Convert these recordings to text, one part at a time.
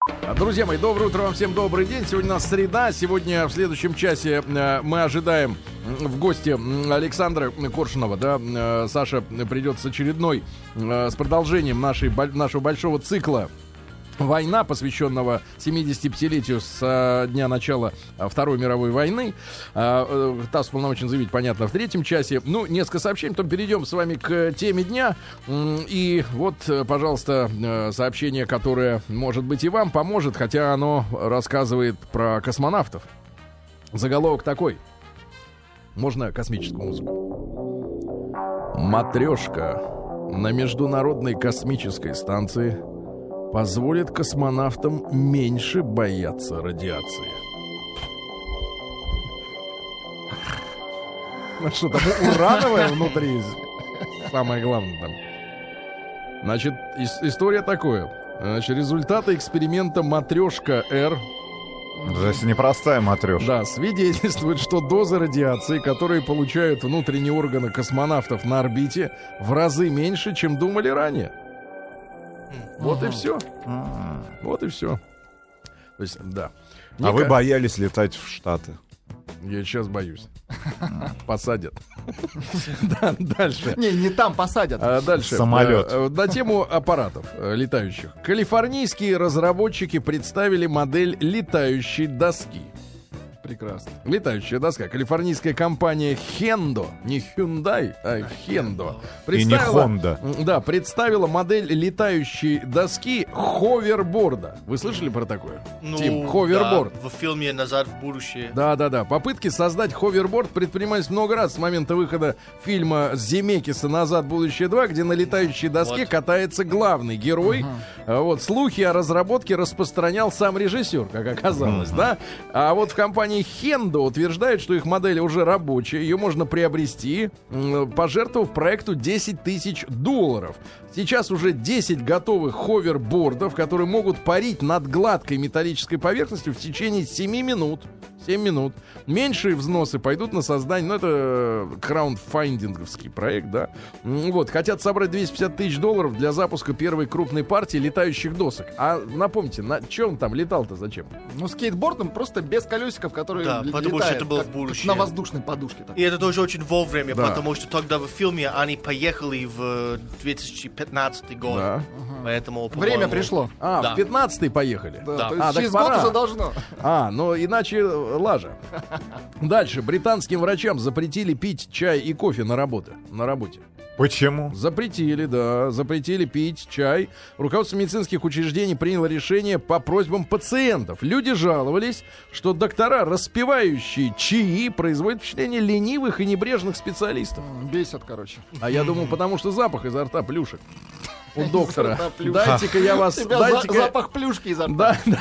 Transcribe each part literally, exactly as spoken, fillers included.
Друзья мои, доброе утро вам, всем добрый день. Сегодня у нас среда. Сегодня в следующем часе э, мы ожидаем в гости Александра Коршунова. Да? Э, Саша придет с очередной, э, с продолжением нашей, нашего большого цикла «Война», посвященного семидесятипятилетию со дня начала Второй мировой войны. ТАСС уполномочен заявить, понятно, в третьем часе. Ну, несколько сообщений, потом перейдем с вами к теме дня. И вот, пожалуйста, сообщение, которое, может быть, и вам поможет, хотя оно рассказывает про космонавтов. Заголовок такой. Можно космическую музыку? «Матрешка на Международной космической станции позволит космонавтам меньше бояться радиации». Ну что, там урановая внутри? Самое главное там. Значит, история такое. Значит, результаты эксперимента «Матрешка-Р». Здесь непростая матрешка. Да, свидетельствует, что дозы радиации, которые получают внутренние органы космонавтов на орбите, в разы меньше, чем думали ранее. Вот и все. Вот и все. То есть, да. А вы боялись летать в Штаты? Я сейчас боюсь. Посадят. Да, дальше. Не, не там посадят. А дальше. Самолет. На тему аппаратов летающих. Калифорнийские разработчики представили модель летающей доски. Прекрасно. Летающая доска. Калифорнийская компания Hendo, не Hyundai, а Hendo, представила, и не Honda. Да, представила модель летающей доски ховерборда. Вы слышали про такое? Ну, Тим, ховерборд. Да, в фильме «Назад в будущее». Да, да, да. Попытки создать ховерборд предпринимались много раз с момента выхода фильма Земекиса «Назад в будущее два», где на летающей доске вот катается главный герой. Uh-huh. Вот слухи о разработке распространял сам режиссер, как оказалось, uh-huh. да. А вот в компании Hendo утверждают, что их модель уже рабочая, ее можно приобрести, пожертвовав проекту десять тысяч долларов. Сейчас уже десять готовых ховербордов, которые могут парить над гладкой металлической поверхностью в течение семи минут. семь минут. Меньшие взносы пойдут на создание, ну, это краундфандинговский проект, да. Вот, хотят собрать двести пятьдесят тысяч долларов для запуска первой крупной партии летающих досок. А напомните, на чем там летал-то, зачем? Ну, скейтбордом просто без колесиков, которые да, летают, потому что это было как, в будущем. Как на воздушной подушке. Так. И это тоже очень вовремя, да. потому что тогда в фильме они поехали в две тысячи пятнадцатый год. Да. Ага. Поэтому, время пришло. А, да. в пятнадцатый поехали? Да, да. То есть а, через так год пора. уже должно. А, ну иначе лажа. Дальше. Британским врачам запретили пить чай и кофе на работе. На работе. Почему? Запретили, да. Запретили пить чай. Руководство медицинских учреждений приняло решение по просьбам пациентов. Люди жаловались, что доктора, распивающие чаи, производят впечатление ленивых и небрежных специалистов. Бесят, короче. А я думал, потому что запах изо рта плюшек у доктора. Дайте-ка я вас... Дайте-ка... Запах плюшки изо рта. Да, да.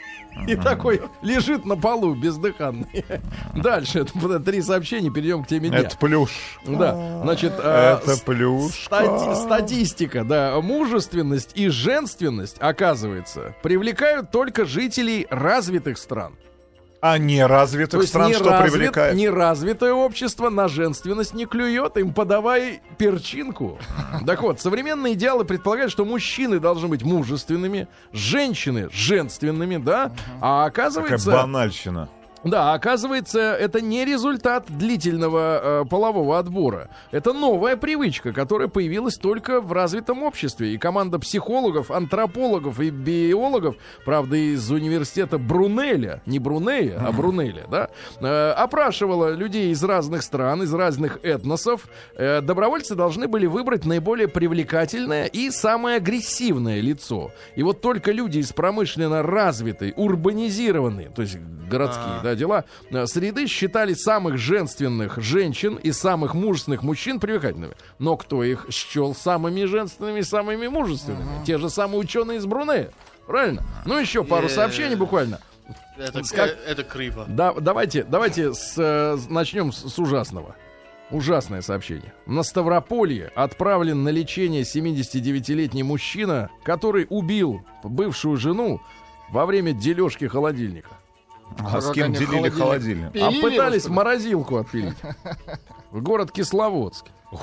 И такой лежит на полу бездыханный. Дальше, это три сообщения, перейдем к теме дня. Это плюш. Да, значит, это плюш. Стати- статистика, да, мужественность и женственность, оказывается, привлекают только жителей развитых стран. А неразвитых стран что неразвит, привлекает? Неразвитое общество на женственность не клюет, им подавай перчинку. Так вот, современные идеалы предполагают, что мужчины должны быть мужественными, женщины женственными, да? А оказывается... Такая банальщина. Да, оказывается, это не результат длительного э, полового отбора. Это новая привычка, которая появилась только в развитом обществе. И команда психологов, антропологов и биологов, правда, из университета Брунеля, не Брунея, а Брунеля, да, э, опрашивала людей из разных стран, из разных этносов. Э, добровольцы должны были выбрать наиболее привлекательное и самое агрессивное лицо. И вот только люди из промышленно развитой, урбанизированной, то есть городские, да, дела, среды считали самых женственных женщин и самых мужественных мужчин привлекательными. Но кто их счел самыми женственными и самыми мужественными? Те же самые ученые из Брунея. Правильно? Ну, еще пару сообщений буквально. Это, как... это криво. Да, давайте, давайте с, э, начнем с, с ужасного. Ужасное сообщение. На Ставрополье отправлен на лечение семидесятидевятилетний мужчина, который убил бывшую жену во время дележки холодильника. А, а с кем делили холодильник? А пытались морозилку отпилить. В город Кисловодск.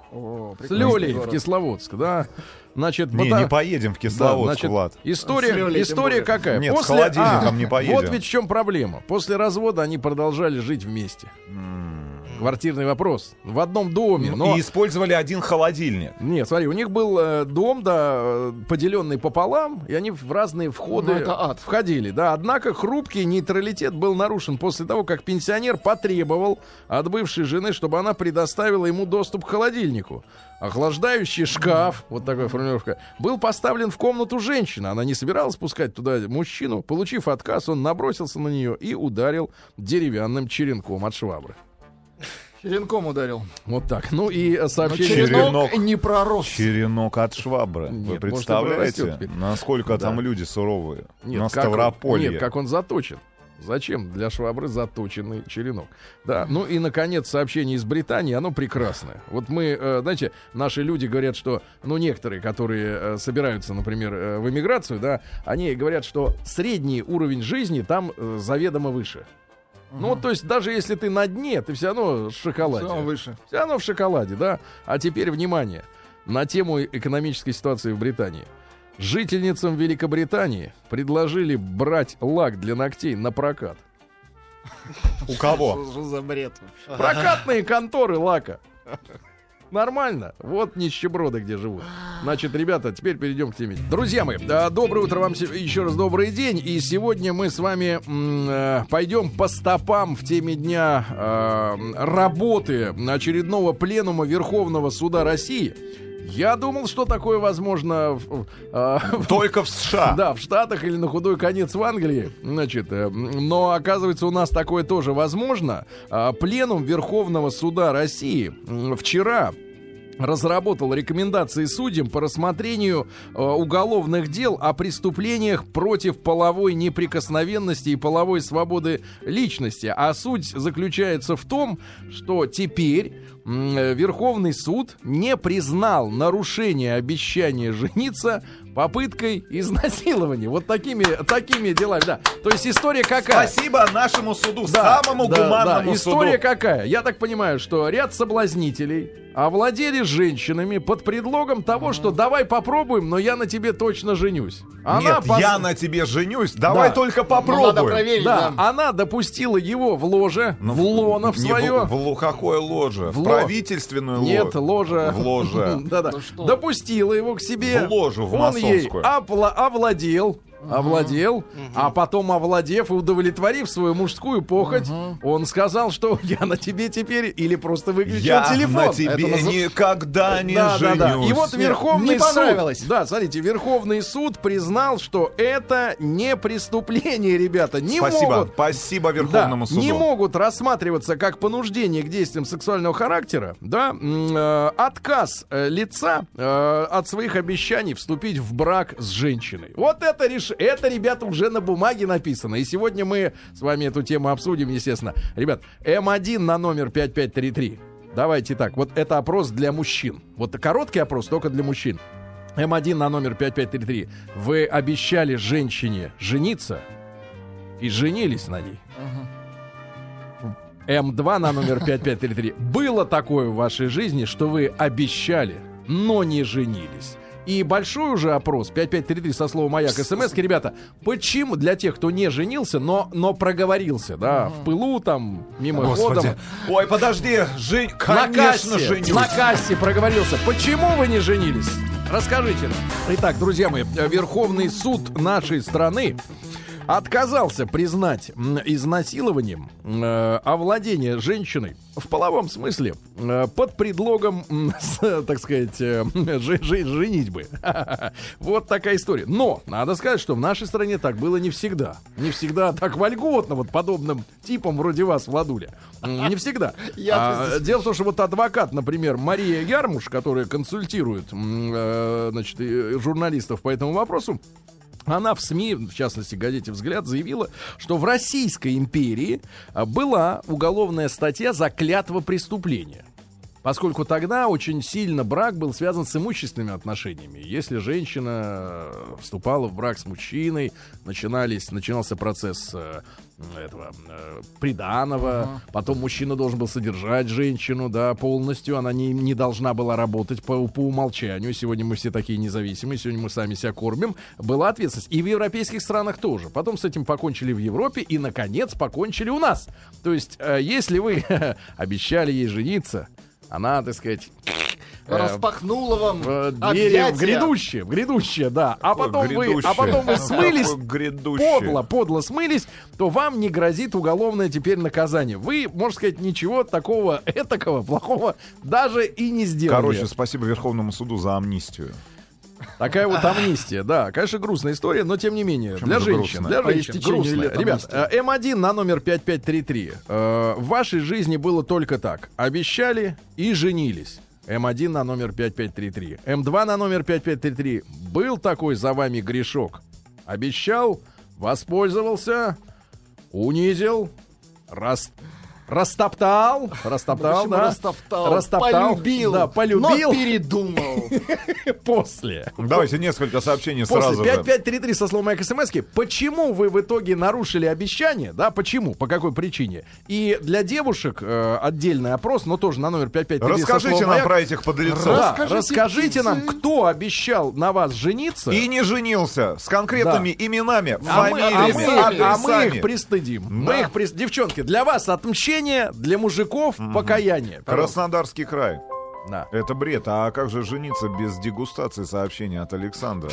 О, С прекрасный Лёлей в город. Кисловодск, да. Значит, Не, бота- не поедем в Да, Кисловодск, значит, Влад. С история, Лёлей тем история более. какая? Нет, с холодильником не поедем. Вот ведь в чем проблема. После развода они продолжали жить вместе. Квартирный вопрос. В одном доме, но... И использовали один холодильник. Нет, смотри, у них был э, дом, да, э, поделенный пополам, и они в разные входы Ну, это ад. входили, да. Однако хрупкий нейтралитет был нарушен после того, как пенсионер потребовал от бывшей жены, чтобы она предоставила ему доступ к холодильнику. Охлаждающий шкаф, вот такая формулировка, был поставлен в комнату женщины. Она не собиралась пускать туда мужчину. Получив отказ, он набросился на нее и ударил деревянным черенком от швабры. Черенком ударил. Вот так. Ну и Но сообщение... черенок Черенок. не пророс. Черенок от швабры. Нет, Вы может, и представляете, прорастет теперь. насколько Да. там люди суровые? Нет, На как он- Ставрополье. нет, как он заточен. Зачем для швабры заточенный черенок? Да, ну и, наконец, сообщение из Британии, оно прекрасное. Вот мы, э, знаете, наши люди говорят, что, ну, некоторые, которые э, собираются, например, э, в эмиграцию, да, они говорят, что средний уровень жизни там э, заведомо выше. Ну, вот, то есть, даже если ты на дне, ты все равно в шоколаде. Всё выше. Все равно в шоколаде, да. А теперь, внимание, на тему экономической ситуации в Британии. Жительницам Великобритании предложили брать лак для ногтей на прокат. У кого? Что за бред? Прокатные конторы лака. Нормально. Вот нищеброды где живут. Значит, ребята, теперь перейдем к теме. Друзья мои, а, доброе утро вам, се- еще раз добрый день. И сегодня мы с вами м, э, пойдем по стопам в теме дня э, работы очередного пленума Верховного суда России. Я думал, что такое возможно в, э, Только в США. да, в Штатах или на худой конец в Англии. Значит, э, но оказывается, у нас такое тоже возможно. А, Пленум Верховного суда России м, вчера разработал рекомендации судьям по рассмотрению э, уголовных дел о преступлениях против половой неприкосновенности и половой свободы личности. А суть заключается в том, что теперь м, э, Верховный суд не признал нарушение обещания жениться попыткой изнасилования. Вот такими, такими делами, да. То есть история какая? Спасибо нашему суду, Да, самому да, гуманному да. История суду. какая? Я так понимаю, что ряд соблазнителей овладели женщинами под предлогом того, что давай попробуем, но я на тебе точно женюсь. Она Нет, пос- я на тебе женюсь, давай Да. только Ну, надо попробуем. проверить, Да, да. она допустила его в ложе, Ну, в лоно в не свое. В, в лу- какое ложе? В В, ло- правительственную Нет, ло- ложа. В ложе. Да-да. Ну что? Допустила его к себе. В ложу, в Он ей масонскую. опла- овладел. Овладел, а потом, овладев и удовлетворив свою мужскую похоть, он сказал, что я на тебе теперь, или просто выключил Я телефон. на Это тебе наз- никогда не Да, да, женюсь. да. И вот Верховный не суд, понравилось. да, смотрите, Верховный суд признал, что это не преступление, ребята, не Спасибо, могут. спасибо Верховному Да, суду. не могут рассматриваться как понуждение к действиям сексуального характера, да, м, э, отказ э, лица э, от своих обещаний вступить в брак с женщиной. Вот это, реш... это, ребята, уже на бумаге написано. И сегодня мы с вами эту тему обсудим, естественно. Ребят, эм один на номер пять пять три три. Давайте так, вот это опрос для мужчин. Вот короткий опрос только для мужчин. эм один на номер пять пять три три. Вы обещали женщине жениться и женились на ней. эм два на номер пять пять три три. Было такое в вашей жизни, что вы обещали, но не женились? И большой уже опрос, пять пять три три со словом «Маяк» смс-ки, ребята, почему для тех, кто не женился, но, но проговорился, да, в пылу там, мимоходом, Господи. Ой, подожди, жень... на конечно, кассе, женюсь. на кассе проговорился. Почему вы не женились? Расскажите нам. Итак, друзья мои, Верховный суд нашей страны отказался признать м, изнасилованием э, овладение женщиной в половом смысле э, под предлогом, м, с, так сказать, э, ж- ж- женитьбы. Вот такая история. Но надо сказать, что в нашей стране так было не всегда. Не всегда так вольготно, вот подобным типам вроде вас, Владуля. М, Не всегда. Я- А, дело в том, что вот адвокат, например, Мария Ярмуш, которая консультирует м, э, значит, и журналистов по этому вопросу, она в СМИ, в частности, газете «Взгляд», заявила, что в Российской империи а, была уголовная статья за клятвопреступление. Поскольку тогда очень сильно брак был связан с имущественными отношениями. Если женщина вступала в брак с мужчиной, начинались, начинался процесс э, этого э, приданого, uh-huh. потом мужчина должен был содержать женщину, да, полностью, она не, не должна была работать по, по умолчанию. Сегодня мы все такие независимые, сегодня мы сами себя кормим. Была ответственность. И в европейских странах тоже. Потом с этим покончили в Европе и, наконец, покончили у нас. То есть, э, если вы обещали ей жениться, она, так сказать... Распахнула вам э, двери объятия. в грядущее, в грядущее, да. А потом, вы, грядущее? а потом вы смылись, Грядущее. подло, подло смылись, то вам не грозит уголовное теперь наказание. Вы, можно сказать, ничего такого этакого, плохого даже и не сделали. Короче, спасибо Верховному суду за амнистию. Такая вот амнистия, да. Конечно, грустная история, но тем не менее. Почему Для же женщин, грустная? для По женщин истечению грустная. лет Ребят, амнистии. эм один на номер пять пять три три. Э, В вашей жизни было только так. Обещали и женились. эм один на номер пять пять три три. эм два на номер пять пять три три. Был такой за вами грешок. Обещал, воспользовался, унизил, рас... растоптал, растоптал, Почему да? растоптал? Растоптал, Полюбил, да, полюбил. но передумал. После. Давайте несколько сообщений После сразу пять же. пять три три со словом «Майк» СМСки. Почему вы в итоге нарушили обещание? Да, почему? По какой причине? И для девушек э, отдельный опрос, но тоже на номер пять пять три три. Расскажите нам про этих подлецов. Да, Расскажите, расскажите нам, птицы. кто обещал на вас жениться. И не женился. С конкретными именами, А мы, а, фамилиями, мы, а мы адресами. их пристыдим. Да. Мы их прис- Девчонки, для вас отмщение, для мужиков покаяние. Пожалуйста. Краснодарский край. Да. Это бред. А как же жениться без дегустации сообщения от Александра?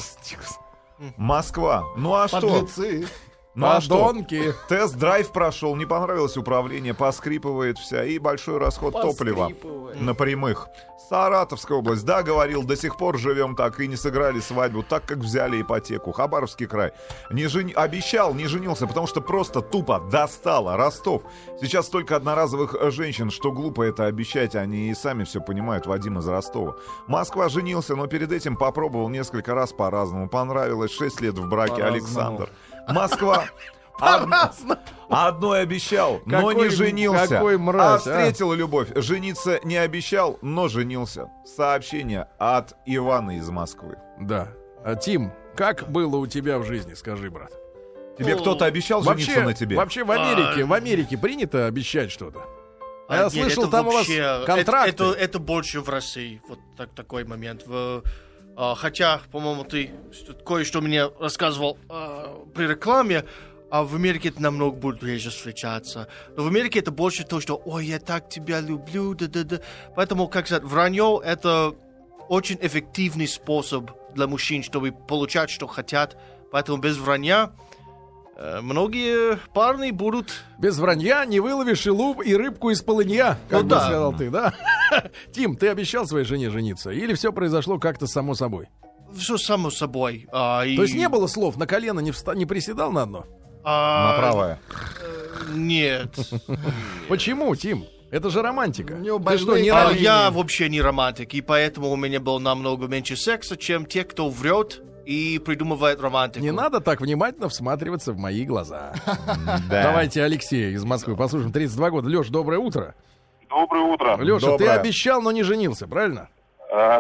Москва. Ну а что? Подлецы. Ну а что? Подонки. Тест-драйв прошел, не понравилось управление, поскрипывает вся. И большой расход топлива Поскрипывает. на прямых. Саратовская область, да, говорил, до сих пор живем так и не сыграли свадьбу, так как взяли ипотеку. Хабаровский край. Не жени... Обещал, не женился, потому что просто тупо достало. Ростов. Сейчас столько одноразовых женщин, что глупо это обещать, они и сами все понимают. Вадим из Ростова. Москва женился, но перед этим попробовал несколько раз по-разному. Понравилось. шесть лет в браке. По-разному. Александр. Москва. Од- Одной обещал, но Какой- не женился. какой А мразь, а. встретил любовь. Жениться не обещал, но женился. Сообщение от Ивана из Москвы. Да. А, Тим, как было у тебя в жизни, скажи, брат? Тебе Ну, кто-то обещал жениться Вообще, на тебе? вообще в Америке, А, в Америке принято обещать что-то. А, Я нет, слышал, это там у вас вообще- это- контракты. Это, это больше в России. Вот так, такой момент. В, а, хотя, по-моему, ты что- кое-что мне рассказывал а, при рекламе, а в Америке это намного будет реже встречаться. Но в Америке это больше то, что «Ой, я так тебя люблю». Да-да-да. Поэтому, как сказать, вранье — это очень эффективный способ для мужчин, чтобы получать, что хотят. Поэтому без вранья э, многие парни будут... Без вранья не выловишь и луп, и рыбку из полынья, как Ну бы да. сказал ты, да? Тим, ты обещал своей жене жениться? Или все произошло как-то само собой? Все само собой. А, и, То есть не было слов, на колено не, вста- не приседал на одно? а, На правое. Нет. Почему, Тим? Это же романтика. У него Ты что, больные не А, романтик? я вообще не романтик, и поэтому у меня было намного меньше секса, чем те, кто врет и придумывает романтику. Не надо так внимательно всматриваться в мои глаза. Да. Давайте Алексея из Москвы послушаем. тридцать два года. Леш, доброе утро. Доброе утро. Леша, ты Доброе. обещал, но не женился, правильно? А,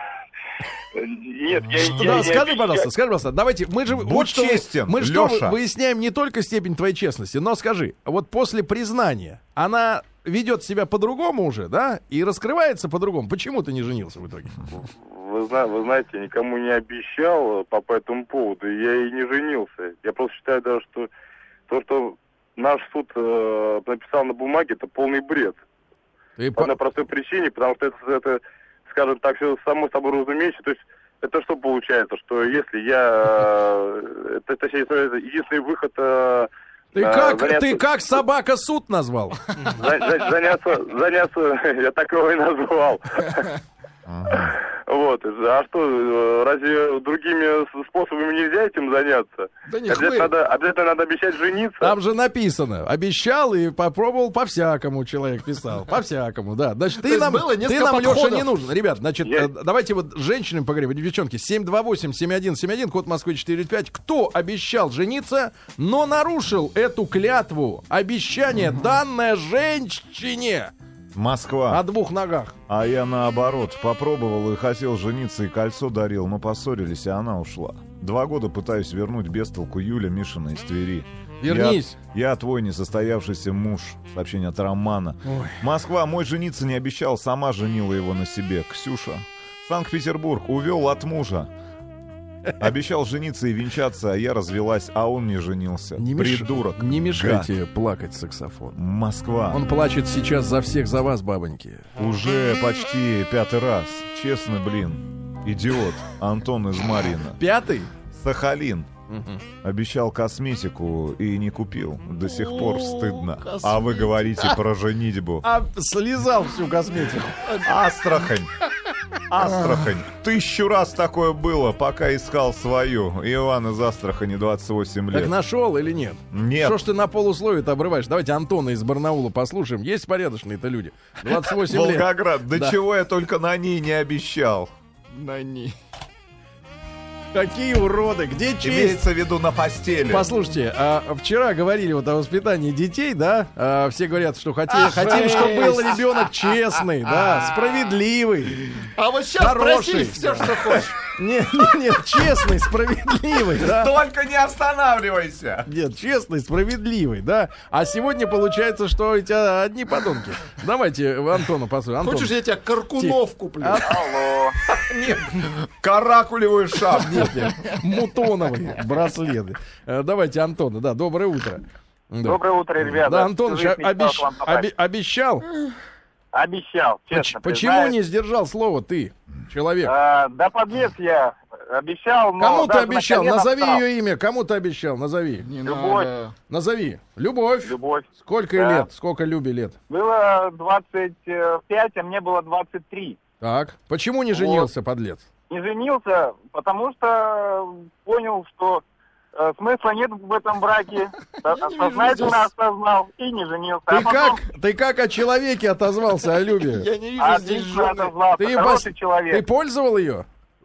Нет, я, Что- я да, не скажи, обещаю. пожалуйста, скажи, пожалуйста, давайте, мы же вот что, честен, мы что Лёша. выясняем не только степень твоей честности, но скажи, вот после признания она ведет себя по-другому уже, да, и раскрывается по-другому. Почему ты не женился в итоге? Вы, зна- вы знаете, я никому не обещал по, по этому поводу, и я и не женился. Я просто считаю даже, что то, что наш суд э, написал на бумаге, это полный бред. Ты По по- одной простой причине, потому что это, это скажем так, все само собой разумеется. То есть это что получается, что если я... э, Это, точнее, это единственный выход... э, Ты э, как, заняться- ты как собака суд назвал? За- за- заняться, заняться, я так его и назвал. Вот. А что, э, разве другими с- способами нельзя этим заняться? Да не Обязательно хмырь. надо, обязательно надо обещать жениться. Там же написано. Обещал и попробовал по-всякому, человек писал. По-всякому, да. Значит, ты есть нам, было ты несколько нам Леша, подходов. не нужен. Ребят, значит, Я- э, давайте вот с женщинами поговорим. Девчонки, семь два восемь семь один семь один, код Москвы четыре пять. Кто обещал жениться, но нарушил эту клятву? Обещание, данное женщине Москва. на двух ногах. А я наоборот попробовал и хотел жениться, и кольцо дарил, но поссорились, и она ушла. Два года пытаюсь вернуть без толку Юля Мишина из Твери. Вернись. Я, я твой несостоявшийся муж. Сообщение от Романа. Ой. Москва, мой жениться не обещал, сама женила его на себе. Ксюша. Санкт-Петербург, увел от мужа. Обещал жениться и венчаться, а я развелась, а он не женился. Не меш- Придурок. Не мешайте плакать саксофон. Москва. Он плачет сейчас за всех, за вас, бабоньки. Уже почти пятый раз. Честно, блин. Идиот. Антон из Марьина. Пятый? Сахалин. Мгм. Обещал косметику и не купил. До сих пор О, стыдно. косметика. А вы говорите про женитьбу. А слезал всю косметику. Астрахань. Астрахань. Тысячу раз такое было, пока искал свою. Иван из Астрахани, двадцать восемь Так лет. нашел или нет? Нет. Что ж ты на полусловие-то обрываешь? Давайте Антона из Барнаула послушаем. Есть порядочные-то люди. двадцать восемь лет. Волгоград. Да, Да. чего я только на ней не обещал. На ней. Какие уроды, где честь? Имеется в виду на постели. Послушайте, а вчера говорили вот о воспитании детей, да? А, все говорят, что хоти- Ах, хотим, жесть. чтобы был ребенок честный, да, справедливый. А вот сейчас Хороший. проси все, что хочешь. Нет, нет, нет, честный, справедливый, да. Только не останавливайся. Нет, честный, справедливый, да. А сегодня получается, что эти одни подонки. Давайте Антону послушаем. Антон. Хочешь, я тебе каркунов куплю? А- Алло. Нет. Каракулевую шапку. Нет, нет, мутоновые браслеты. Э, Давайте Антона, да, доброе утро. Да. Доброе утро, ребята. Да, Антоныч, Всю жизнь мечтал обещ- к вам попасть. оби- обещал? Обещал, Поч- честно Почему признаюсь. не сдержал слово ты, человек? А, да подлец я обещал, но Кому ты даже на обещал? колено Назови встал. ее имя. Кому ты обещал? Назови. Не Любовь. надо. Назови. Любовь. Любовь. Сколько ей Да. лет? Сколько Любе лет? Было двадцать пять, а мне было двадцать три. Так. Почему не женился, подлец? Не женился, потому что понял, что э, смысла нет в этом браке. Со- Я не вижу Сознательно здесь- осознал и не женился. Ты А потом как, ты как о человеке отозвался, о Любе? Я не вижу здесь отлично жены. отозвался. Ты, Хороший пос- человек. ты пользовал ее?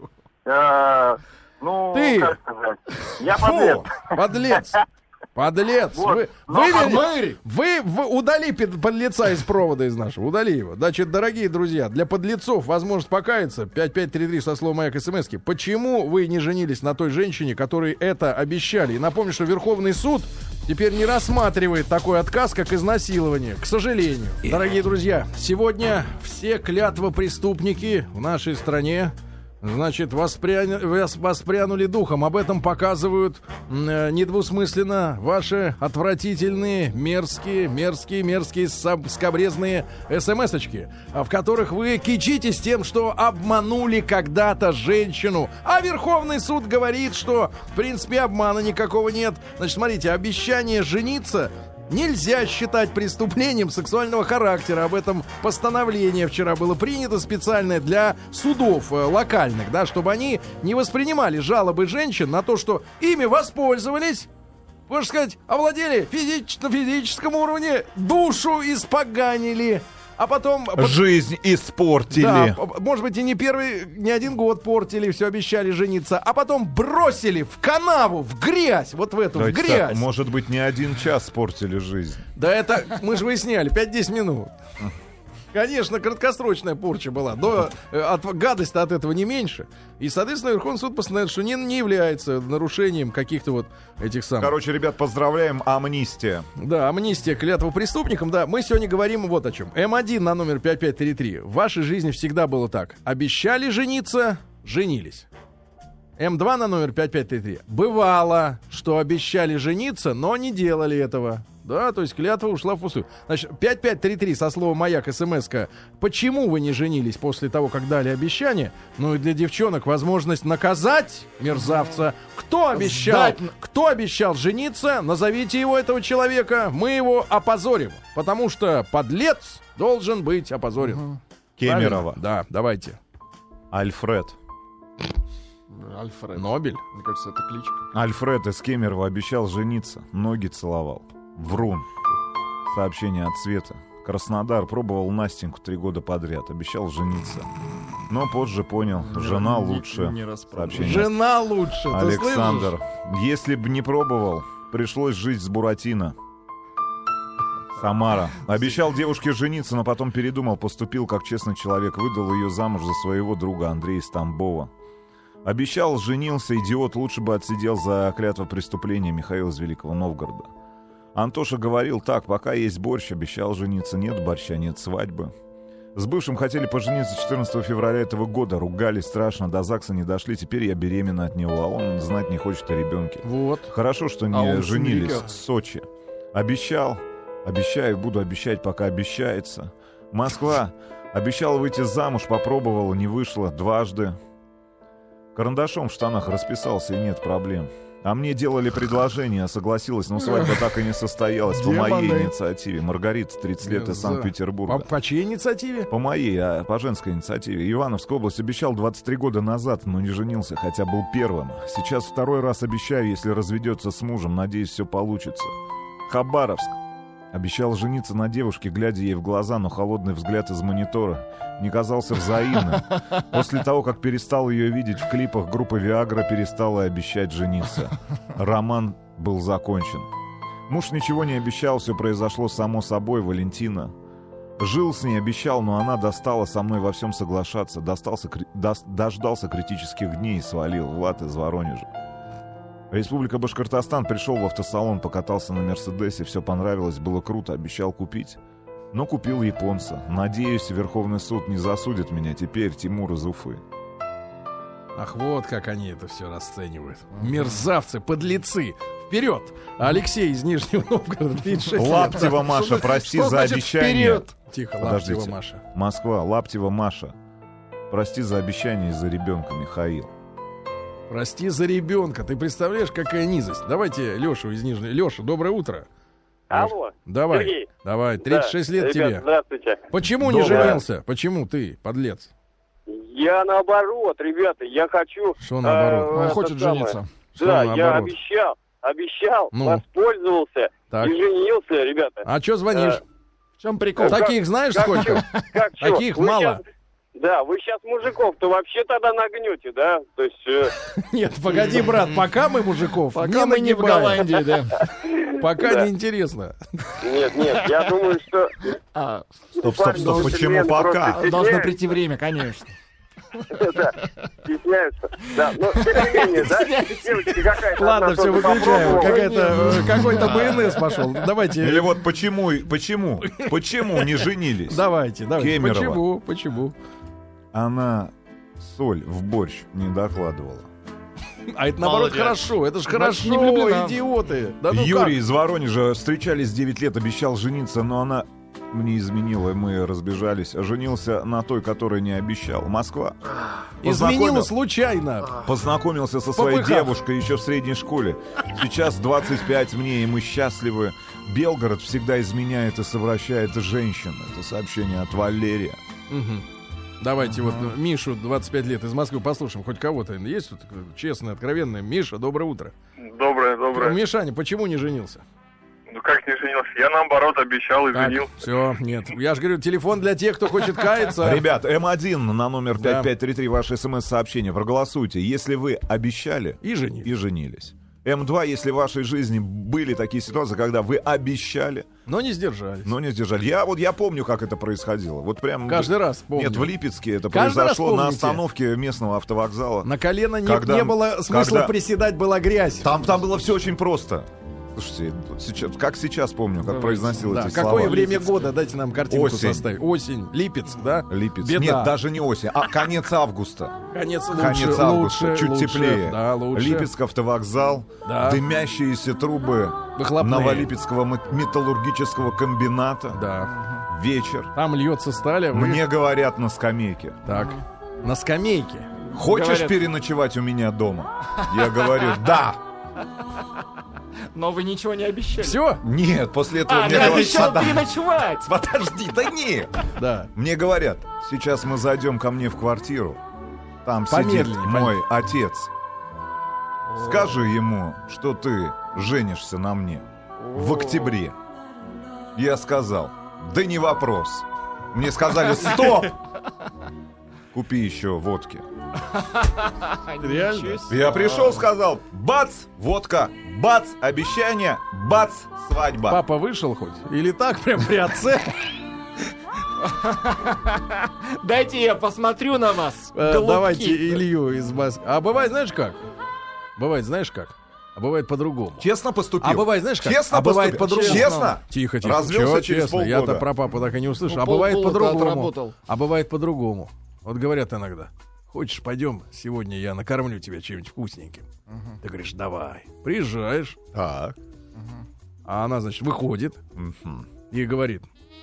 Э, ну, Ты. как сказать. Я подлец. Фу, подлец. Подлец. Вот. Вы, Но вы, а вер- вы, вы удали пед- подлеца из провода из нашего. Удали его. Значит, дорогие друзья, для подлецов возможность покаяться. пять пять три три со словом «Маяк» смски. Почему вы не женились на той женщине, которой это обещали? И напомню, что Верховный суд теперь не рассматривает такой отказ, как изнасилование. К сожалению. Дорогие друзья, сегодня все клятвопреступники в нашей стране, значит, воспря... вос- воспрянули духом. Об этом показывают м, э, недвусмысленно ваши отвратительные, мерзкие, мерзкие, мерзкие, саб- скабрезные смс-очки, а, в которых вы кичитесь тем, что обманули когда-то женщину. А Верховный суд говорит, что, в принципе, обмана никакого нет. Значит, смотрите, обещание жениться нельзя считать преступлением сексуального характера. Об этом постановление вчера было принято специальное для судов э, локальных, да, чтобы они не воспринимали жалобы женщин на то, что ими воспользовались, можно сказать, овладели физич- на физическом уровне, душу испоганили, а потом... Жизнь испортили. Да, п- может быть, и не первый, не один год портили, все обещали жениться, а потом бросили в канаву, в грязь, вот в эту, Давайте в грязь. так, может быть, не один час портили жизнь. Да это, мы же выясняли, пять-десять минут. Конечно, краткосрочная порча была, но э, от, гадость от этого не меньше. И, соответственно, Верховный суд постановил, что не, не является нарушением каких-то вот этих самых... Короче, ребят, поздравляем, амнистия. Да, амнистия клятва преступникам. Да, мы сегодня говорим вот о чем. эм один на номер пять пять три три. В вашей жизни всегда было так. Обещали жениться, женились. эм два на номер пять пять три три. Бывало, что обещали жениться, но не делали этого. Да, то есть клятва ушла впустую. Значит, пять пять три три со словом «Маяк» смс-ка. Почему вы не женились после того, как дали обещание? Ну и для девчонок возможность наказать мерзавца. Кто обещал? Сдать. Кто обещал жениться? Назовите его, этого человека. Мы его опозорим. Потому что подлец должен быть опозорен. Кемерово. Правильно? Да, давайте. Альфред. Альфред. Нобель. Мне кажется, это кличка. Альфред из Кемерово обещал жениться, ноги целовал. Врун. Сообщение от Света. Краснодар пробовал Настеньку три года подряд, обещал жениться. Но позже понял, жена Не- лучше. не распробовал. Сообщение. Жена лучше. Ты Александр. слышишь? Если бы не пробовал, пришлось жить с Буратино. Самара. Обещал девушке жениться, но потом передумал, поступил как честный человек, выдал ее замуж за своего друга Андрея из Тамбова. Обещал, женился, идиот, лучше бы отсидел за клятва преступления Михаил из Великого Новгорода. Антоша говорил так, пока есть борщ, обещал жениться, нет борща, нет свадьбы. С бывшим хотели пожениться четырнадцатого февраля этого года, ругались страшно, до ЗАГСа не дошли, теперь я беременна от него, а он знать не хочет о ребенке. Вот. Хорошо, что не А он женились сынка. в Сочи. Обещал, обещаю, буду обещать, пока обещается. Москва. Обещал выйти замуж, попробовала, не вышло дважды. Карандашом в штанах расписался, и нет проблем. А мне делали предложение, согласилась, но свадьба так и не состоялась. По моей Демоны. инициативе. Маргарита, тридцать лет, из За- Санкт-Петербурга. По, по чьей инициативе? По моей, а по женской инициативе. Ивановская область. Обещал двадцать три года назад, но не женился, хотя был первым. Сейчас второй раз обещаю, если разведется с мужем, надеюсь, все получится. Хабаровск. Обещал жениться на девушке, глядя ей в глаза, но холодный взгляд из монитора не казался взаимным. После того, как перестал ее видеть в клипах, группа Виагра перестала обещать жениться. Роман был закончен. Муж ничего не обещал, все произошло само собой, Валентина. Жил с ней, обещал, но она достала со мной во всем соглашаться. Достался, кри- дос- дождался критических дней и свалил. Влад из Воронежа. Республика Башкортостан. Пришел в автосалон, покатался на Мерседесе, все понравилось, было круто, обещал купить. Но купил японца. Надеюсь, Верховный суд не засудит меня теперь, Тимур из Уфы. Ах, вот как они это все расценивают. Мерзавцы, подлецы. Вперед! Алексей из Нижнего Новгорода, тридцать шесть лет. Лаптева Маша, прости что за значит обещание. вперед? Тихо, Подождите. Лаптева Маша. Москва, Лаптева Маша. Прости за обещание из-за ребенка, Михаил. Прости за ребенка. Ты представляешь, какая низость? Давайте Лешу из Нижнего. Леша, доброе утро. Алло, Давай, Сергей. давай, тридцать шесть лет Ребят, тебе. здравствуйте. Почему не Доброе. женился? Почему ты, подлец? Я наоборот, ребята, я хочу... Что наоборот? э, Он это хочет самое. жениться. Что Да, наоборот? я обещал, обещал, Ну. воспользовался Так. и женился, ребята. А чё звонишь? В чем прикол? Так, Таких знаешь Как сколько? чё? Как чё? Таких Вы мало. щас- да, вы сейчас мужиков-то вообще тогда нагнете, да? То есть... э, Нет, погоди, брат, пока мы мужиков Пока не мы не в нагибаем. Голландии, да. Пока Да. не интересно. нет, нет, я думаю, что... А, Стоп, стоп, стоп, почему джентльмены пока? просто должно стесняются, прийти время, конечно. Да, стесняются. Да, но тем не менее, да, девочки, какая-то... Ладно, одна все, тоже выключаем. попробовала. Какая-то, э, какой-то БНС пошел. Или Давайте, вот почему, почему, почему не женились? давайте, давайте. Кемерово. Почему? Почему? Она соль в борщ не докладывала. А это наоборот Молодец. хорошо. Это ж Значит, хорошо, не влюблена. идиоты. Да ну Юрий из Воронежа, встречались девять лет, обещал жениться, но она мне изменила, и мы разбежались. Женился на той, которая не обещал. Москва. как? Изменила Познакомил- случайно. Познакомился со своей Попыхав. девушкой еще в средней школе. Сейчас двадцать пять мне, и мы счастливы. Белгород всегда изменяет и совращает женщин. Это сообщение от Валерия. Мгм. Давайте вот э, Мишу, двадцать пять лет, из Москвы послушаем. Хоть кого-то есть тут э, честный, откровенный. Миша, доброе утро. Доброе, доброе. Мишаня, почему не женился? Ну как не женился? Я наоборот обещал и женил. Все, нет. Я же говорю, телефон для тех, кто хочет каяться. Ребят, эм один на номер Да. пять пять три три, ваше смс-сообщение. Проголосуйте. Если вы обещали И жени. и женились. эм два, если в вашей жизни были такие ситуации, когда вы обещали, Но не сдержались. но не сдержали. Я вот я помню, как это происходило. Вот прям Каждый раз помню. Нет, в Липецке это Каждый раз произошло на помните. остановке местного автовокзала. На колено не, Когда- не было смысла когда- приседать, была грязь. Там, там было все очень просто. Слушайте, сейчас, как сейчас помню, как произносил Да, эти какое слова. время года? Дайте нам картинку Осень. составить. Осень. Липецк, да? Липецк. Беда. Нет, даже не осень, а конец августа. Конец лучше. Конец августа, лучше, чуть лучше. теплее. Да, лучше. Липецк автовокзал, Да. дымящиеся трубы Выхлопные. Новолипецкого м- металлургического комбината. Да. Вечер. Там льется сталь, а вы... Мне говорят на скамейке. Так. На скамейке. Хочешь Говорят- переночевать у меня дома? Я говорю, да. Но вы ничего не обещали. Все? Нет, после этого А, мне ты говорят, обещал «Подожди, переночевать. подожди, да нет. Да. Мне говорят, сейчас мы зайдем ко мне в квартиру. Там сидит Помедленнее, мой отец. Скажи ему, что ты женишься на мне в октябре. Я сказал, да не вопрос. Мне сказали, стоп! Купи еще водки. Реально? Я пришел, сказал, бац, водка, бац, обещание, бац, свадьба. Папа вышел хоть? Или так прям при отце? Дайте я посмотрю на вас. Э, голубки. Давайте Илью из Москвы. А бывает, знаешь как? Бывает, знаешь как? А бывает по-другому. Честно поступил. А бывает, знаешь как? Честно а бывает поступил. по-другому. Честно? Тихо, тихо. Развелся Чё, через честно? полгода. Я-то про папу так и не услышал. Ну, а бывает полгода по-другому. отработал. А бывает по-другому. Вот говорят иногда. Хочешь, пойдем, сегодня я накормлю тебя чем-нибудь вкусненьким. Мгм. Ты говоришь, давай. Приезжаешь, Так. а она, значит, выходит Мгм. и говорит: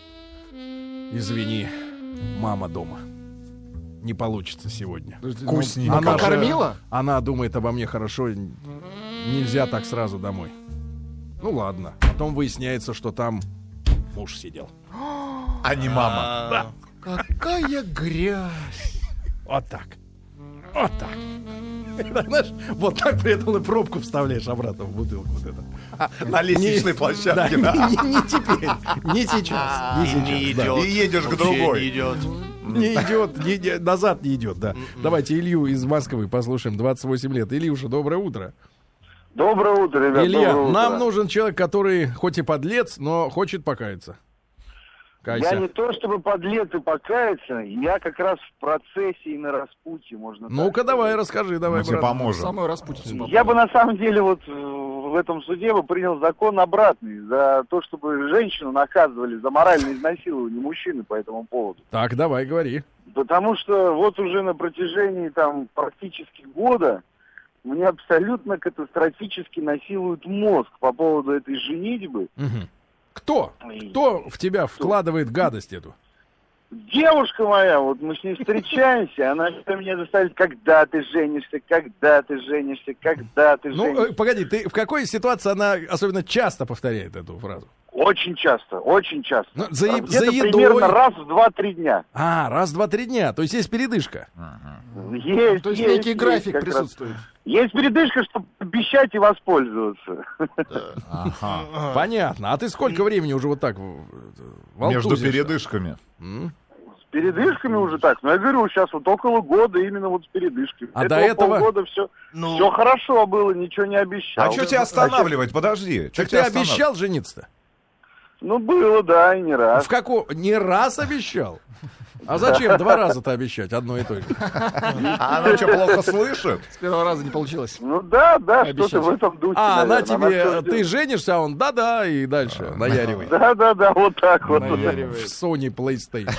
извини, мама дома. Не получится сегодня. Вкусненько. Ну, Она как же- кормила? Она думает обо мне хорошо. н- Нельзя так сразу домой. Ну ладно. Потом выясняется, что там муж сидел. А не мама. Да. Какая грязь. Вот так. Вот так. Это, знаешь, вот так при этом и пробку вставляешь обратно в бутылку. Вот это. На лестничной Не- площадке, да, да. Не, не теперь. Не сейчас. Не И не сейчас. да. идет. И едешь к Вообще другой. не идет. Не идет, не- не- назад не идет, да. Давайте Илью из Москвы послушаем, двадцать восемь лет. Ильюша, доброе утро. Доброе утро, ребят. Илья, доброе утро. нам нужен человек, который хоть и подлец, но хочет покаяться. Кайся. Я не то чтобы подлец и покаяться, я как раз в процессе и на распутье, можно так Ну-ка, давай, сказать. расскажи, давай, Мы тебе брат. поможем. Самую распутицу. Я бы на самом деле вот э, в этом суде бы принял закон обратный за то, чтобы женщину наказывали за моральное изнасилование мужчины по этому поводу. Так, давай, говори. Потому что вот уже на протяжении там практически года мне абсолютно катастрофически насилуют мозг по поводу этой женитьбы. Мгм. Кто? И Кто в тебя вкладывает гадость эту? Девушка моя, вот мы с ней встречаемся, она всё меня заставит, когда ты женишься, когда ты женишься, когда ты Ну, женишься. э, погоди, ты в какой ситуации она особенно часто повторяет эту фразу? Очень часто, очень часто. Ну, за е- Где-то за едой. примерно раз в два-три дня. А, раз, два, три дня. То есть есть передышка. Есть, То есть есть, некий есть график как раз. присутствует. Есть передышка, чтобы обещать и воспользоваться. Ага. Понятно. А ты сколько времени уже вот так в- Между волтузишься? передышками. М? С передышками уже так. Но я говорю, сейчас вот около года именно вот с передышкой. А до этого? полгода все, Ну, все хорошо было, ничего не обещал. А что тебя останавливать? Подожди. Чё Так ты тебя останавливать? обещал жениться-то? Ну, было, да, и не раз. В каком? Не раз обещал? А зачем два раза-то обещать одно и то же? А она что, плохо слышит? С первого раза не получилось. Ну да, да, Обещать. что-то в этом духе. А, она наверное. тебе, всё ты делает. женишься, а он да-да, и дальше наяривай. Да, да, да, вот так вот. В Наяривает. Sony PlayStation.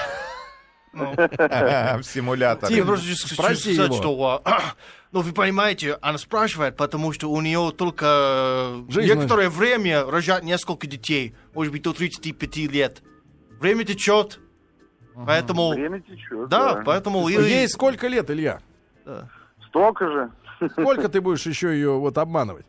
В симуляторе. я просто хочу спроси сказать, его. что, а, ну, вы понимаете, она спрашивает, потому что у нее только э, Жизнь некоторое время рожать несколько детей, может быть, до тридцати пяти лет. Время течет, поэтому... Время течет. Да, поэтому... или- Ей сколько лет, Илья? Столько же. Сколько ты будешь еще ее вот обманывать?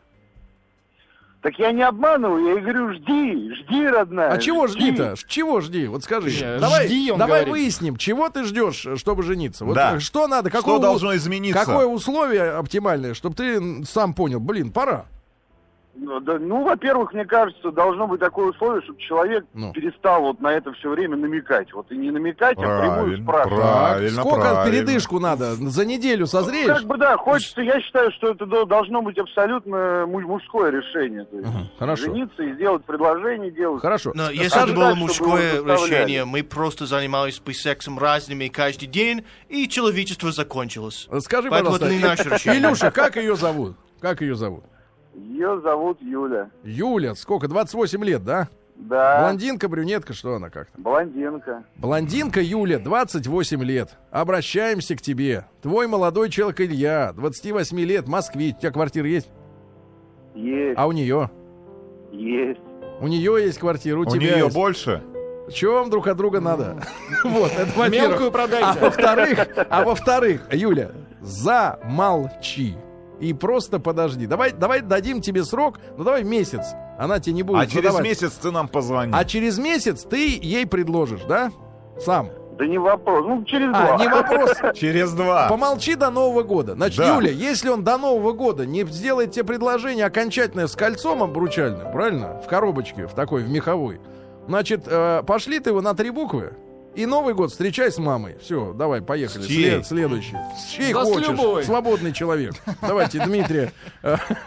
Так я не обманываю, я ей говорю, жди, жди, родная. А чего жди-то? Ш- Чего жди? Вот скажи. Не, давай жди, он давай говорит. выясним, чего ты ждешь, чтобы жениться. Вот Да. э, что надо, какое, Что у- должно измениться? какое условие оптимальное, чтобы ты м, сам понял, блин, пора. Ну, да, ну, во-первых, мне кажется, должно быть такое условие, чтобы человек Ну. перестал вот на это все время намекать. Вот и не намекать, а прямую Правильно, спрашивать. правильно, Сколько правильно. передышку надо? За неделю созреешь? Как бы да, хочется, я считаю, что это до- должно быть абсолютно му- мужское решение. То есть Ага, хорошо. жениться и сделать предложение делать. Хорошо. Но если Скажем это было так, чтобы мужское его заставляли. решение, мы просто занимались бы сексом разными каждый день, и человечество закончилось. Скажи, Поэтому пожалуйста, это не наше решение. Илюша, как ее зовут? Как ее зовут? Ее зовут Юля. Юля, сколько? двадцать восемь лет, да? Да, Блондинка, брюнетка, что она как-то? блондинка. Блондинка Юля, двадцать восемь лет. Обращаемся к тебе. Твой молодой человек Илья, двадцать восемь лет, москвич. У тебя квартира есть? Есть, А у нее? есть. У нее есть квартира, у, У тебя нее есть. больше? Чего вам друг от друга надо? Вот, это во-первых. Мелкую А продайте. во-вторых, а во-вторых, Юля, замолчи. И просто подожди. Давай, давай дадим тебе срок, ну давай месяц. Она тебе не будет А через задавать. месяц ты нам позвони. А через месяц ты ей предложишь, да? Сам. Да не вопрос, ну через А, два. не вопрос. Через два. Помолчи до Нового года. Значит, Да. Юля, если он до Нового года не сделает тебе предложение окончательное с кольцом обручальным, правильно? В коробочке, в такой, в меховой. Значит, э, пошли ты его на три буквы. И Новый год встречай с мамой. Все, давай, поехали. С чьей? След- следующий. С чьей Да с хочешь. любой. Свободный человек. Давайте, Дмитрия. э,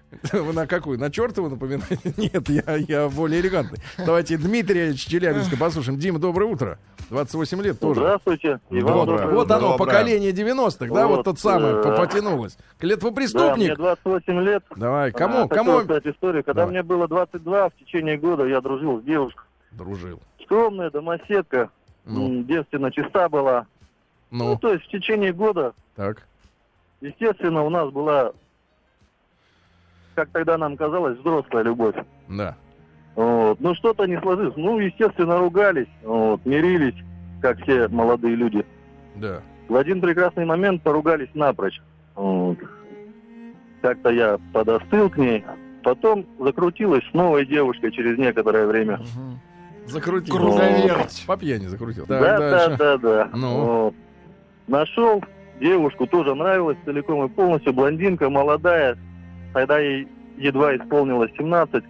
Вы на какую? На чертову напоминаете? Нет, я, я более элегантный. Давайте Дмитрия Челябинска послушаем. Дима, доброе утро. двадцать восемь лет тоже. Здравствуйте. И вам Доброе. доброе Вот утро. оно, Доброе. поколение девяностых, да, вот Вот, тот самый, э, по- потянулось. Да, мне Клетвопреступник. двадцать восемь лет. Давай, А, кому, хочу кому рассказать историю. Когда Давай. мне было двадцать два, в течение года я дружил с девушкой. дружил? Скромная домоседка, Ну, м, девственно чиста была. Ну, ну, то есть в течение года, так. естественно, у нас была, как тогда нам казалось, взрослая любовь. Да. Вот. Ну, что-то не сложилось. Ну, естественно, ругались, вот, мирились, как все молодые люди. Да. В один прекрасный момент поругались напрочь. Вот. Как-то я подостыл к ней. Потом закрутилась с новой девушкой через некоторое время. Закрутил. Круговерть. По пьяни закрутил. Так, Да, дальше. да, да, да. Ну? Вот. Нашел девушку, тоже нравилась целиком и полностью. Блондинка, молодая. Тогда ей едва исполнилось семнадцать.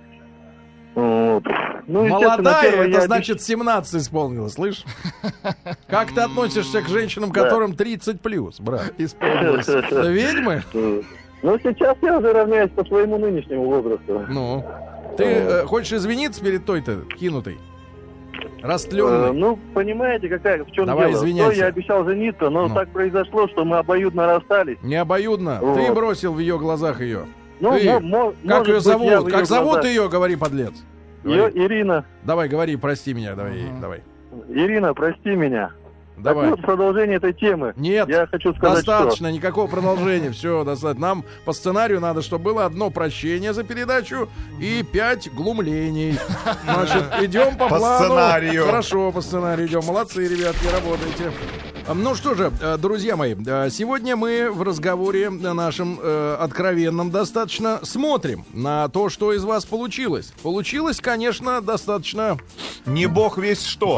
Вот. Ну, естественно, Молодая, первое это я значит семнадцать исполнилось, слышь? Как ты относишься к женщинам, которым тридцать плюс, брат? Исполнилось. Это ведьмы? обещал- Ну, сейчас я уже равняюсь по своему нынешнему возрасту. Ну. Ты э, хочешь извиниться перед той-то кинутой? Э, Растленной? ну, понимаете, какая, в чем Давай, дело? извиняйся. То я обещал жениться, но Ну. так произошло, что мы обоюдно расстались. Не обоюдно. Вот. Ты бросил в ее глазах ее. Ну, Ты- мо- мо- Как может ее быть, зовут? я в Как её зовут глазах- ее, говори, подлец. Ее Говори. Ирина. Давай, говори, прости меня, давай, Мгм. давай. Ирина, прости меня. Давай. Так вот, продолжение этой темы. Нет, Я хочу сказать, достаточно, никакого продолжения. Все, достаточно. Нам по сценарию надо, чтобы было одно прощение за передачу и пять глумлений. Значит, идем по, По плану. сценарию. Хорошо, по сценарию идем. Молодцы, ребятки, работаете. А, Ну что же, э, друзья мои, э, сегодня мы в разговоре нашем э, откровенном достаточно смотрим на то, что из вас получилось. Получилось, конечно, достаточно, Не бог весь что.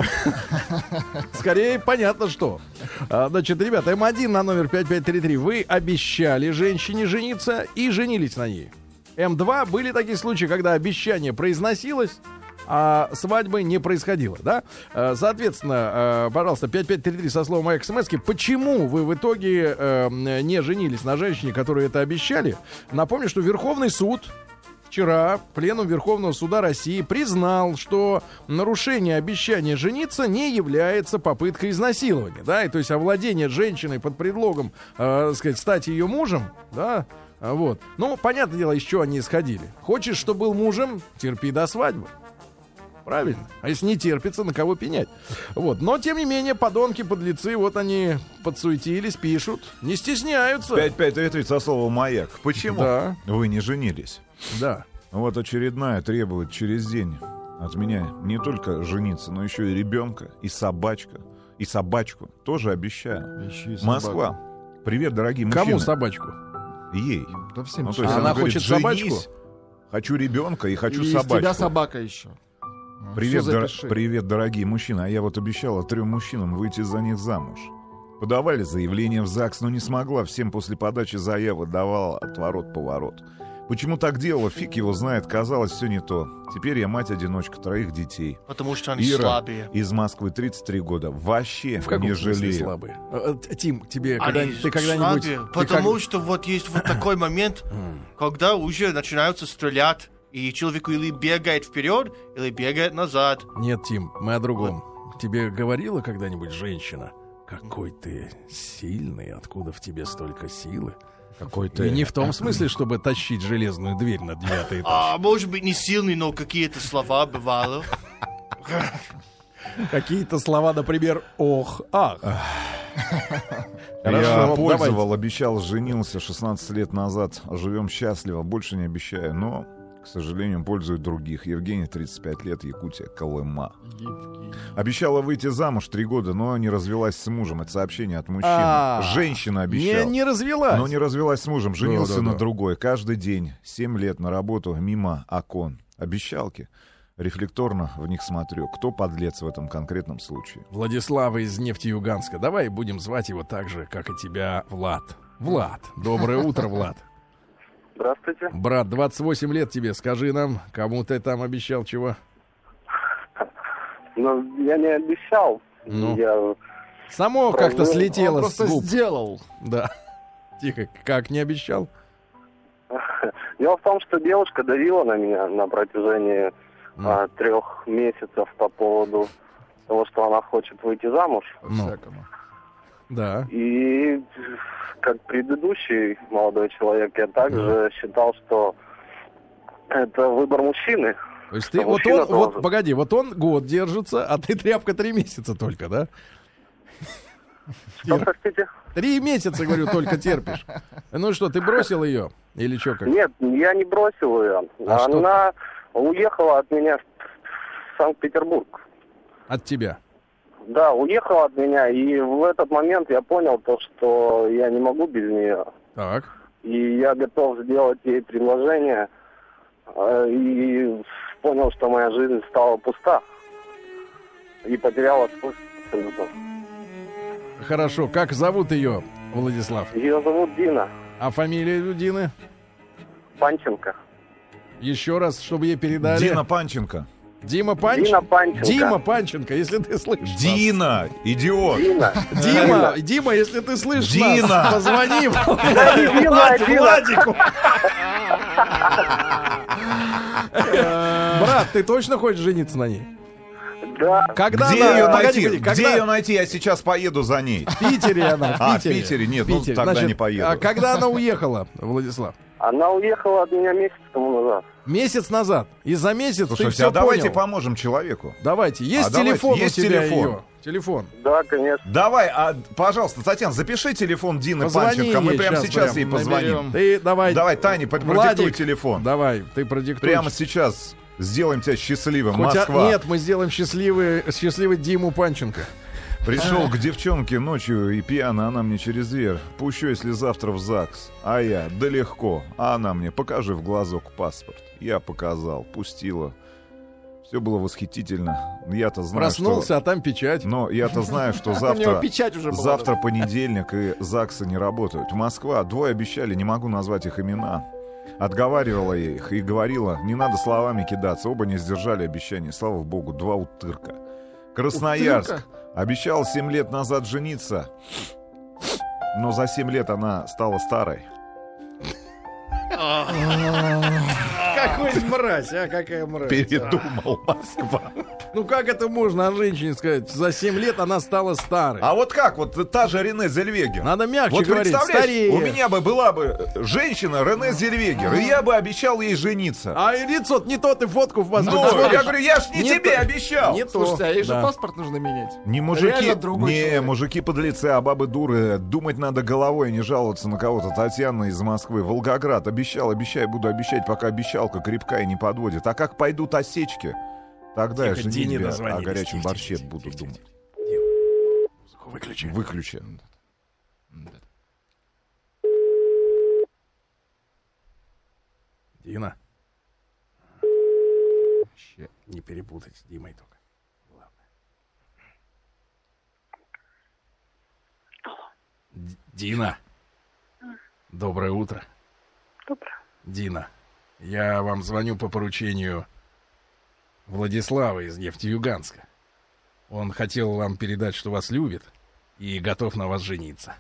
скорее, понятно, что. А, Значит, ребята, эм один на номер пять пять три три. Вы обещали женщине жениться и женились на ней. эм два были такие случаи, когда обещание произносилось, а свадьбы не происходило, да? Э, Соответственно, э, пожалуйста, пять пять три три со словом смс-ки. Почему вы в итоге э, не женились на женщине, которую это обещали? Напомню, что Верховный суд вчера Пленум Верховного суда России признал, что нарушение обещания жениться не является попыткой изнасилования, да, и то есть овладение женщиной под предлогом, э, так сказать, стать ее мужем, да, а вот. Ну, понятное дело, из чего они исходили. Хочешь, чтобы был мужем, терпи до свадьбы. Правильно. А если не терпится, на кого пенять? Вот. Но, тем не менее, подонки, подлецы, вот они подсуетились, пишут, не стесняются. пять пять три три со словом «маяк». Почему Да. вы не женились? Да. Вот очередная требует через день от меня не только жениться, но еще и ребенка, и собачка, и собачку. Тоже обещаю. Ищи собаку. Москва. Привет, дорогие мужчины. Кому собачку? Ей. Да всем Ну, то ищи. есть Она говорит, хочет собачку? «Женись, хочу ребенка и хочу И из собачку». тебя собака еще. Привет, Всё дор- запиши. привет, дорогие мужчины. А я вот обещала трем мужчинам выйти за них замуж. Подавали заявление в ЗАГС, но не смогла. Всем после подачи заявы давала отворот-поворот. Почему так делала, фиг его знает. Казалось, все не то. Теперь я мать-одиночка троих детей. Потому что они Ира слабые. из Москвы, тридцать три года. Вообще В каком не смысле жалею. слабые? Э, э, Тим, тебе когда, Они ты когда-нибудь... слабые, ты потому как- что вот есть вот такой момент, когда уже начинаются стрелять, и человек или бегает вперед, или бегает назад. Нет, Тим, мы о другом. Тебе говорила когда-нибудь женщина, какой ты сильный, откуда в тебе столько силы? Какой И ты... не в том смысле, чтобы тащить железную дверь на девятый этаж. А может быть не сильный, но какие-то слова бывало. Какие-то слова, например, ох, ах. Я Хорошо, пользовал, обещал, женился шестнадцать лет назад. Живем счастливо, больше не обещаю, но, к сожалению, пользуют других. Евгений, тридцать пять лет, Якутия, Колыма. Обещала выйти замуж три года, но не развелась с мужем. Это сообщение от мужчины. А, Женщина Не, обещала. не развелась. Но не развелась с мужем, женился Да, да, на да. другой. Каждый день, семь лет на работу, мимо окон. Обещалки. Рефлекторно в них смотрю. Кто подлец в этом конкретном случае? Владислава из Нефтеюганска. Давай будем звать его так же, как и тебя, Влад. Влад. Доброе утро, Влад. Здравствуйте. Брат, двадцать восемь лет тебе. Скажи нам, кому ты там обещал чего? Ну, я не обещал. Ну. Я... Само как-то Он слетело Он с просто губ. сделал. Да. Тихо, как не обещал? Дело в том, что девушка давила на меня на протяжении Ну. а, трех месяцев по поводу того, что она хочет выйти замуж. Ну, да. И как предыдущий молодой человек, я также считал, что это выбор мужчины. То есть ты, Что вот мужчина он, вот, должен. погоди, вот он год держится, а ты тряпка три месяца только, да? Что, простите? Три месяца, говорю, только терпишь. Ну что, ты бросил ее? Или что, как? Нет, я не бросил ее. А что? Она уехала от меня в Санкт-Петербург. От тебя? Да, уехала от меня, и в этот момент я понял то, что я не могу без нее. Так. И я готов сделать ей предложение, э, и понял, что моя жизнь стала пуста. И потеряла смысл абсолютно. Хорошо. Как зовут ее, Владислав? Ее зовут Дина А фамилия Дины? Панченко. Еще раз, чтобы ей передали. Дина Панченко. Дима Панченко. Дина Панченко. Дима Панченко, если ты слышишь. нас. Дина, идиот. Дина. Дима, Дима, если ты слышишь Дина. нас, позвони Да, не Дина, а Дина. Владику. Брат, ты точно хочешь жениться на ней? Да. Когда Где она... ее Погоди, найти? погоди, Где когда- ее найти? Я сейчас поеду за ней. В Питере она, в А, в Питере. Питере? Нет, В ну, Питере. тогда Значит, не поеду. А когда она уехала, Владислав? Она уехала от меня месяц тому назад. Месяц назад. И за месяц Слушайте, ты все а давайте понял. поможем человеку. Давайте. Есть А давайте, телефон есть у тебя телефон. ее? Телефон. Да, конечно. Давай, а, пожалуйста, Татьяна, запиши телефон Дины Позвони Панченко. Мы ей прямо щас сейчас прям ей позвоним. наберем. Ты давай. Давай, Таня, под- продиктуй Владик, телефон. Давай, ты продиктуй. Прямо сейчас сделаем тебя счастливым. Хотя Москва. нет, мы сделаем счастливый, счастливый Диму Панченко. Пришел к девчонке ночью и пьяно, она мне через дверь. Пущу, если завтра в ЗАГС. А я, да легко. А она мне, покажи в глазок паспорт. Я показал, пустила. Все было восхитительно. Я-то знаю, Проснулся, что... а там печать. Но я-то знаю, что У него завтра... печать уже была. Завтра понедельник, и ЗАГСы не работают. Москва, двое обещали, не могу назвать их имена. Отговаривала я их и говорила, не надо словами кидаться. Оба не сдержали обещания. Слава богу, два утырка. Красноярск. Утырка? Обещал семь лет назад жениться. Но за семь лет она стала старой. Какой мразь, а какая мразь. Передумал Москва. Ну как это можно о женщине сказать? За семь лет она стала старой. А вот как? Вот та же Рене Зельвегер. Надо мягче Вот говорить, представляешь, старее. у меня бы была бы женщина Рене Зельвегер, и я бы обещал ей жениться. А и лицо не то, ты фотку в паспорт Ну, смотришь. я говорю, я ж не, Не тебе то. обещал. Не то. Слушайте, а ей же Да. паспорт нужно менять. Не мужики, Реально другой не, человек. мужики подлецы, а бабы дуры. Думать надо головой, не жаловаться на кого-то. Татьяна из Москвы, Волгоград. Обещал, обещаю, буду обещать, пока обещалка крепка и не подводит. А как пойдут осечки, тогда Тихо, я Дине женитьбе о дозвонились. горячем Тихо, борще тихо, буду тихо, думать. Выключи. Выключи. Дина. Ща не перепутать с Димой только. Главное. Д- Дина. Доброе утро. Доброе. Дина, я вам звоню по поручению Владислава из Нефтеюганска. Он хотел вам передать, что вас любит и готов на вас жениться.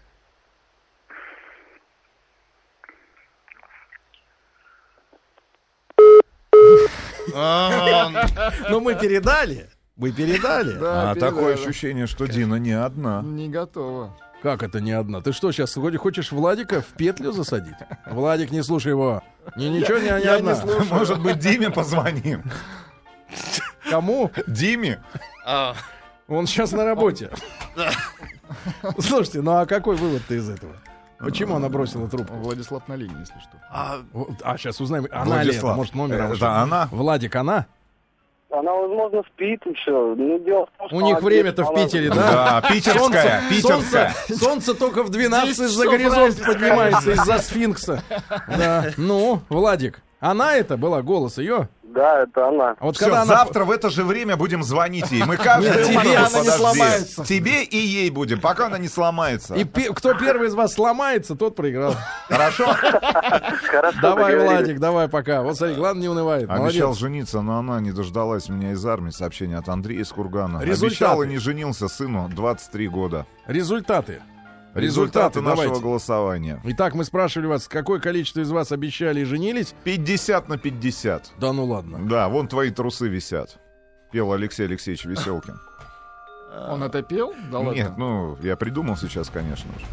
Ну, мы передали. Мы передали. Да, А передали. такое ощущение, что Дина не одна. Не готова. Как это не одна? Ты что, сейчас хочешь Владика в петлю засадить? Владик, не слушай его. Не, ничего, не, не Я одна. не слушаю. Может быть, Диме позвоним? Кому? Диме? А, Он сейчас на работе. Слушайте, ну а какой вывод-то из этого? Почему она бросила трубку? Владислав на линии, если что. А, а сейчас узнаем. Она ли это? Владислав. Может, номер? Э, может, да, она. Владик, она? Она, возможно, спит еще. Ну, дело в том, что У них она время-то в она- Питере, да? Да, питерская, питерская. Солнце, солнце только в двенадцать Десять за часов горизонт разница, поднимается из-за сфинкса. Да. Ну, Владик, она это была, голос ее? Да, это она. А вот Все, когда она... завтра в это же время будем звонить ей. Мы каждый Нет, утро, тебе она не подожди. сломается. Тебе и ей будем, пока она не сломается. И пе- кто первый из вас сломается, тот проиграл. Хорошо? Хорошо, Давай, договорились. Владик, давай, пока. Вот смотри, главное, не унывает. Обещал Молодец. жениться, но она не дождалась меня из армии. Сообщение от Андрея из Кургана. Результаты. Обещал и не женился, сыну двадцать три года. Результаты. Результаты Результаты нашего давайте. голосования. Итак, мы спрашивали вас, какое количество из вас обещали и женились? пятьдесят на пятьдесят. Да ну ладно. Да, вон твои трусы висят. Пел Алексей Алексеевич Веселкин. Он это пел? Да ладно. Нет, ну, я придумал сейчас, конечно же.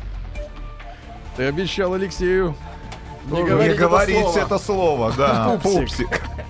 Ты обещал Алексею. Не Не говорить это говорить слово. это слово, да. Пупсик. Пупсик.